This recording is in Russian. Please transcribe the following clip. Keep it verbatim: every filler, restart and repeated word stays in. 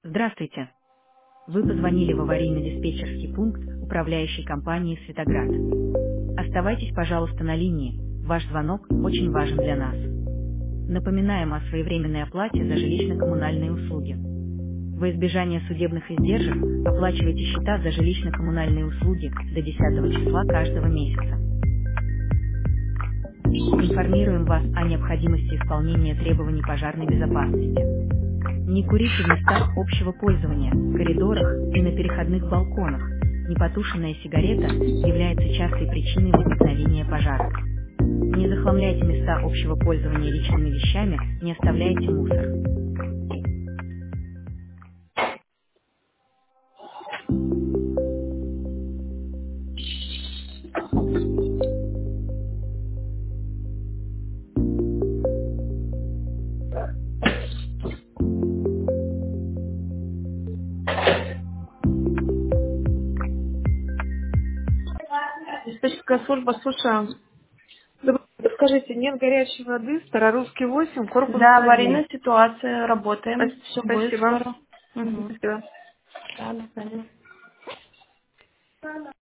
Здравствуйте. Вы позвонили в аварийно-диспетчерский пункт управляющей компании «Светоград». Оставайтесь, пожалуйста, на линии. Ваш звонок очень важен для нас. Напоминаем о своевременной оплате за жилищно-коммунальные услуги. Во избежание судебных издержек оплачивайте счета за жилищно-коммунальные услуги до десятого числа каждого месяца. Информируем вас о необходимости исполнения требований пожарной безопасности. Не курите в местах общего пользования, коридорах и на переходных балконах. Непотушенная сигарета является частой причиной возникновения пожара. Не захламляйте места общего пользования личными вещами, не оставляйте мусор. Диспетчерская служба, слушаю. Добрый день. Скажите, нет горячей воды, Старорусский восемь, корпус Да, один. аварийная ситуация, работаем. Все будет Спасибо. скоро. Мгм, Угу. спасибо. Да, до свидания.